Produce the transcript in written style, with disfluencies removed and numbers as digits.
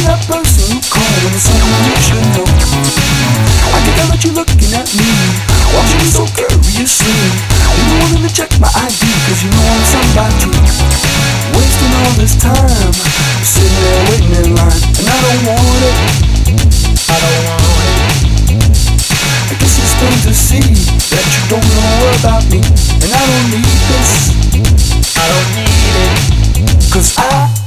that person who called when it's someone you should know. I can tell that you're looking at me, watching me so curiously. You wanting to check my ID, cause you know I'm somebody. Wasting all this time, sitting there waiting in line, and I don't want it. I don't want it. I guess it's plain to see that you don't know about me, and I don't need this. I don't need it, cause I